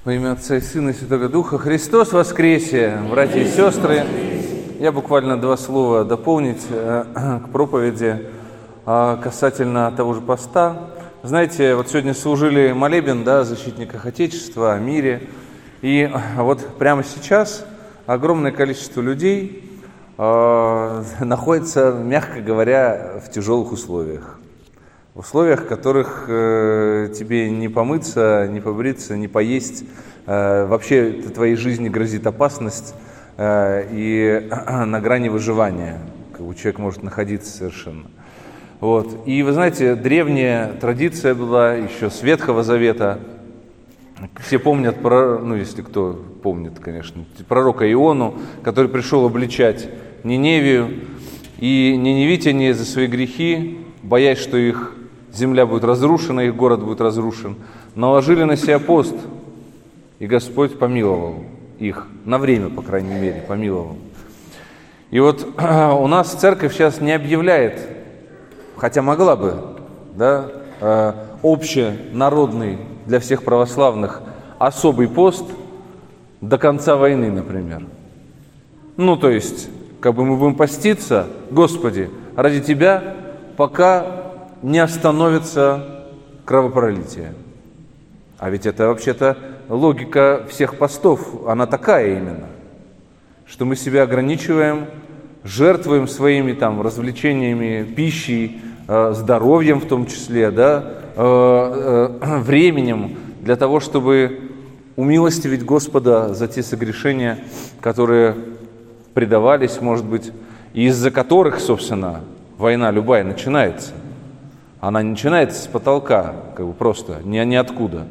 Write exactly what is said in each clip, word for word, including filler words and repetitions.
Во имя Отца и Сына и Святого Духа. Христос воскресе, братья и сестры. Я буквально два слова дополнить к проповеди касательно того же поста. Знаете, вот сегодня служили молебен, да, о защитниках Отечества, о мире. И вот прямо сейчас огромное количество людей э, находится, мягко говоря, в тяжелых условиях. В условиях, в которых э, тебе не помыться, не побриться, не поесть. Э, вообще твоей жизни грозит опасность э, и э, на грани выживания. Как бы человек может находиться совершенно. Вот. И вы знаете, древняя традиция была еще с Ветхого Завета. Все помнят, ну если кто помнит, конечно, пророка Иону, который пришел обличать Ниневию. И ниневитяне за свои грехи, боясь, что их земля будет разрушена, их город будет разрушен, наложили на себя пост, и Господь помиловал их, на время, по крайней мере, помиловал. И вот у нас церковь сейчас не объявляет, хотя могла бы, да, общенародный для всех православных особый пост до конца войны, например. Ну, то есть, как бы мы будем поститься, Господи, ради Тебя, пока не остановится кровопролитие. А ведь это вообще-то логика всех постов, она такая именно, что мы себя ограничиваем, жертвуем своими там развлечениями, пищей, э, здоровьем в том числе, да, э, э, временем для того, чтобы умилостивить Господа за те согрешения, которые предавались, может быть, и из-за которых, собственно, война любая начинается. Она не начинается с потолка, как бы просто, ни, ниоткуда.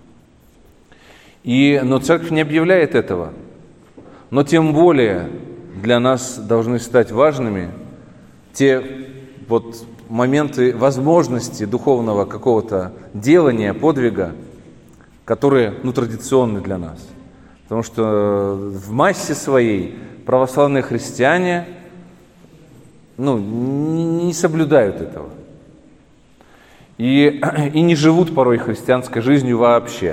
И, но церковь не объявляет этого. Но тем более для нас должны стать важными те вот моменты возможности духовного какого-то делания, подвига, которые, ну, традиционны для нас. Потому что в массе своей православные христиане, ну, не соблюдают этого. И, и не живут порой христианской жизнью вообще.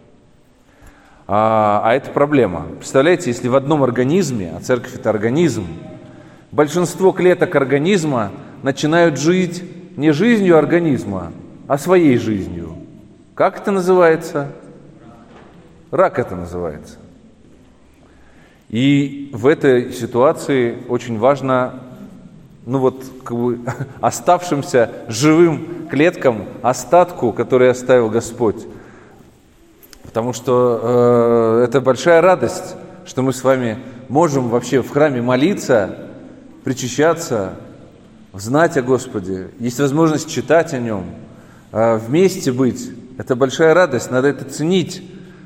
А, а это проблема. Представляете, если в одном организме, а церковь это организм, большинство клеток организма начинают жить не жизнью организма, а своей жизнью. Как это называется? Рак это называется. И в этой ситуации очень важно, ну вот, как бы, оставшимся живым клеткам, остатку, который оставил Господь. Потому что э, это большая радость, что мы с вами можем вообще в храме молиться, причащаться, знать о Господе. Есть возможность читать о Нем, э, вместе быть. Это большая радость, надо это ценить.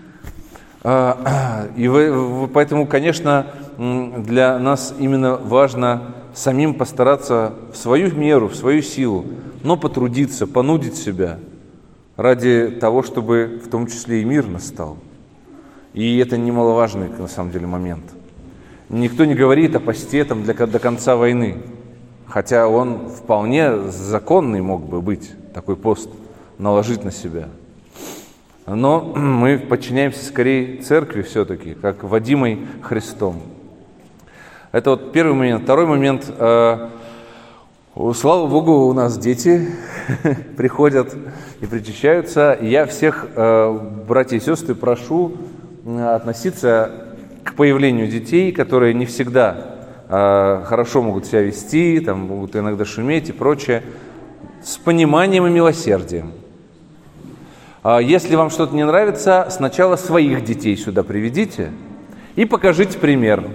Э, и вы, поэтому, конечно, для нас именно важно самим постараться в свою меру, в свою силу, но потрудиться, понудить себя ради того, чтобы в том числе и мир настал. И это немаловажный, на самом деле, момент. Никто не говорит о посте там, для, до конца войны, хотя он вполне законный мог бы быть, такой пост, наложить на себя. Но мы подчиняемся скорее церкви все-таки, как водимой Христом. Это вот первый момент. Второй момент. Э, слава Богу, у нас дети приходят и причащаются. Я всех, э, братья и сестры, прошу относиться к появлению детей, которые не всегда э, хорошо могут себя вести, там, могут иногда шуметь и прочее, с пониманием и милосердием. Э, если вам что-то не нравится, сначала своих детей сюда приведите и покажите пример,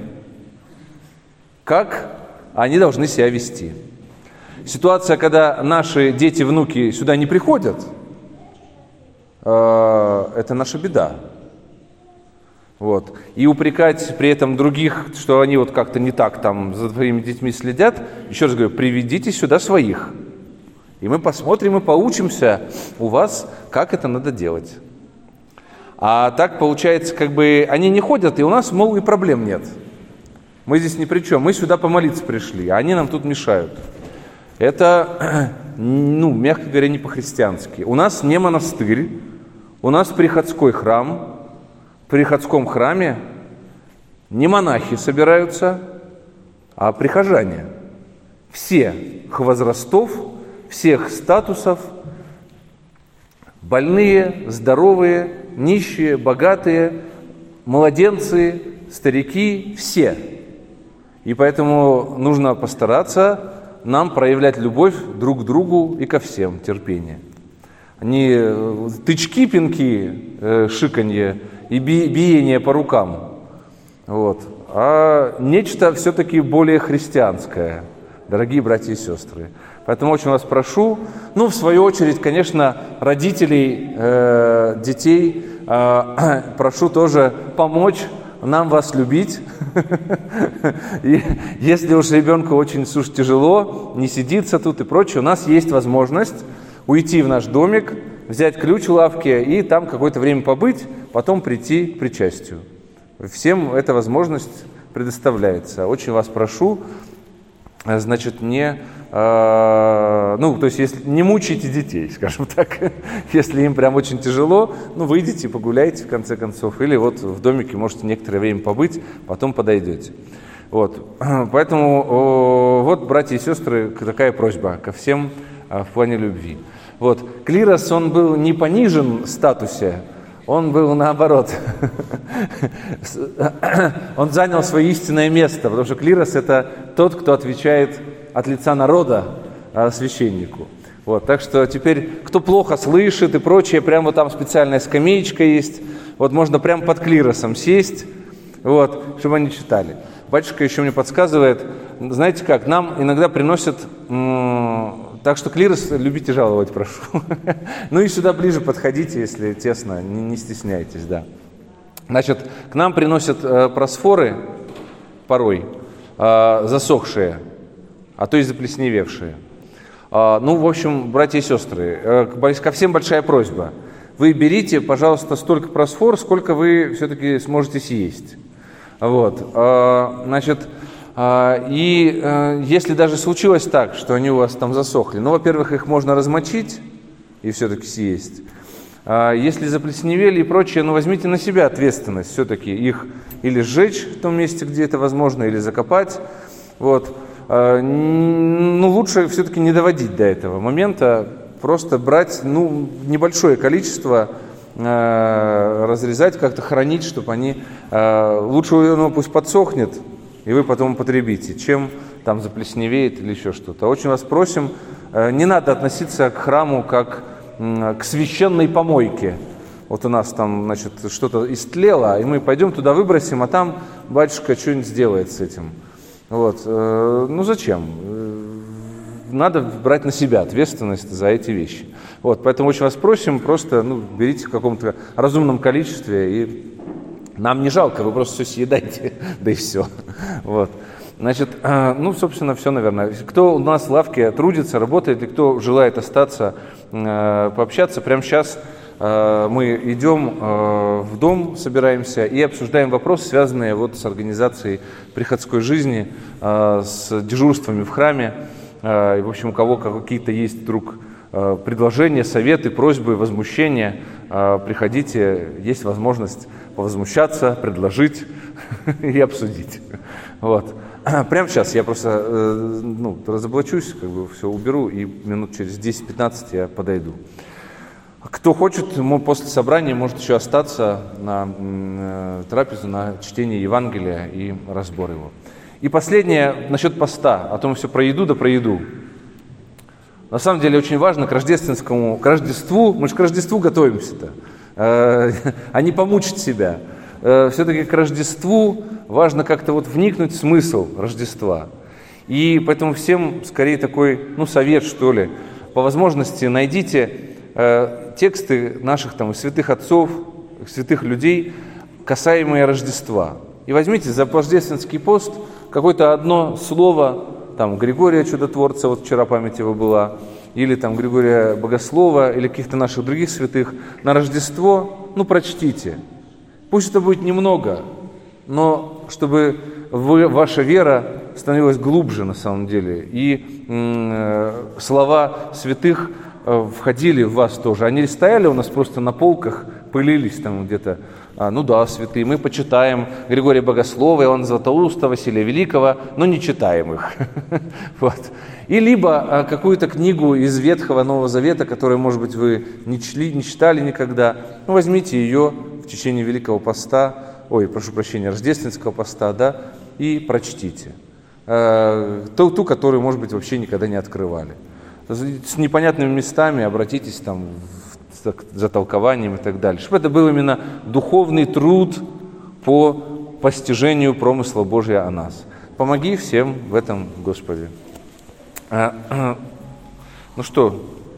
как они должны себя вести. Ситуация, когда наши дети, внуки сюда не приходят, это наша беда. Вот. И упрекать при этом других, что они вот как-то не так там за твоими детьми следят, еще раз говорю, приведите сюда своих. И мы посмотрим и поучимся у вас, как это надо делать. А так получается, как бы они не ходят, и у нас, мол, и проблем нет. Мы здесь ни при чем, мы сюда помолиться пришли, а они нам тут мешают. Это, ну, мягко говоря, не по-христиански. У нас не монастырь, у нас приходской храм, в приходском храме не монахи собираются, а прихожане. Всех возрастов, всех статусов, больные, здоровые, нищие, богатые, младенцы, старики, все. И поэтому нужно постараться нам проявлять любовь друг к другу и ко всем, терпение. Не тычки, пинки, шиканье и биение по рукам, вот, а нечто все-таки более христианское, дорогие братья и сестры. Поэтому очень вас прошу, ну, в свою очередь, конечно, родителей, э, детей э, прошу тоже помочь нам вас любить. И если уж ребенку очень уж тяжело, не сидится тут и прочее, у нас есть возможность уйти в наш домик, взять ключ в лавке и там какое-то время побыть, потом прийти к причастию. Всем эта возможность предоставляется. Очень вас прошу, значит, не, э, ну, то есть, если не мучайте детей, скажем так, если им прям очень тяжело, ну, выйдите, погуляйте, в конце концов, или вот в домике можете некоторое время побыть, потом подойдете. Вот, поэтому, о, вот, братья и сестры, такая просьба ко всем в плане любви. Вот, клирос, он был не понижен в статусе, он был наоборот, он занял свое истинное место, потому что клирос – это тот, кто отвечает от лица народа священнику. Вот, так что теперь, кто плохо слышит и прочее, прямо там специальная скамеечка есть, вот можно прямо под клиросом сесть, вот, чтобы они читали. Батюшка еще мне подсказывает, знаете как, нам иногда приносят, м- так что клирос любите жаловать, прошу. Ну и сюда ближе подходите, если тесно, не, не стесняйтесь, да. Значит, к нам приносят э, просфоры порой, э, засохшие, а то и заплесневевшие. Э, ну, в общем, братья и сестры, э, ко всем большая просьба. Вы берите, пожалуйста, столько просфор, сколько вы все-таки сможете съесть. Вот, э, значит, э, и э, если даже случилось так, что они у вас там засохли, ну, во-первых, их можно размочить и все-таки съесть. Э, если заплесневели и прочее, ну, возьмите на себя ответственность все-таки их или сжечь в том месте, где это возможно, или закопать. Вот, э, ну, лучше все-таки не доводить до этого момента, просто брать, ну, небольшое количество, разрезать, как-то хранить, чтобы они... Лучше оно пусть подсохнет, и вы потом употребите, чем там заплесневеет или еще что-то. Очень вас просим, не надо относиться к храму как к священной помойке. Вот у нас там, значит, что-то истлело, и мы пойдем туда выбросим, а там батюшка что-нибудь сделает с этим. Вот. Ну зачем? Надо брать на себя ответственность за эти вещи. Вот, поэтому очень вас просим, просто ну, берите в каком-то разумном количестве, и нам не жалко, вы просто все съедайте, да и все. Вот. Значит, ну, собственно, все, наверное. Кто у нас в лавке трудится, работает, и кто желает остаться, пообщаться, прямо сейчас мы идем в дом, собираемся и обсуждаем вопросы, связанные вот с организацией приходской жизни, с дежурствами в храме. И, в общем, у кого какие-то есть вдруг предложения, советы, просьбы, возмущения, приходите, есть возможность повозмущаться, предложить и обсудить. Вот. Прямо сейчас я просто ну, разоблачусь, как бы все уберу, и минут через десять-пятнадцать я подойду. Кто хочет, после собрания может еще остаться на трапезу, на чтение Евангелия и разбор его. И последнее насчет поста, а то мы все про еду да про еду. На самом деле очень важно к рождественскому, к Рождеству, мы же к Рождеству готовимся-то, а не помучить себя. Все-таки к Рождеству важно как-то вот вникнуть в смысл Рождества. И поэтому всем скорее такой, ну, совет, что ли, по возможности найдите тексты наших там святых отцов, святых людей, касаемые Рождества. И возьмите за рождественский пост какое-то одно слово, там, Григория Чудотворца, вот вчера память его была, или там Григория Богослова, или каких-то наших других святых, на Рождество, ну, прочтите. Пусть это будет немного, но чтобы вы, ваша вера становилась глубже на самом деле, и м- слова святых э, входили в вас тоже. Они стояли у нас просто на полках, пылились там где-то А, ну да, святые, мы почитаем Григория Богослова, Иоанна Златоуста, Василия Великого, но не читаем их. Вот. И либо а, какую-то книгу из Ветхого Нового Завета, которую, может быть, вы не читали, не читали никогда, ну, возьмите ее в течение Великого Поста, ой, прошу прощения, Рождественского Поста, да, и прочтите. А, ту, ту, которую, может быть, вообще никогда не открывали. С непонятными местами обратитесь там за толкованием и так далее. Чтобы это был именно духовный труд по постижению промысла Божия о нас. Помоги всем в этом, Господи. Ну что,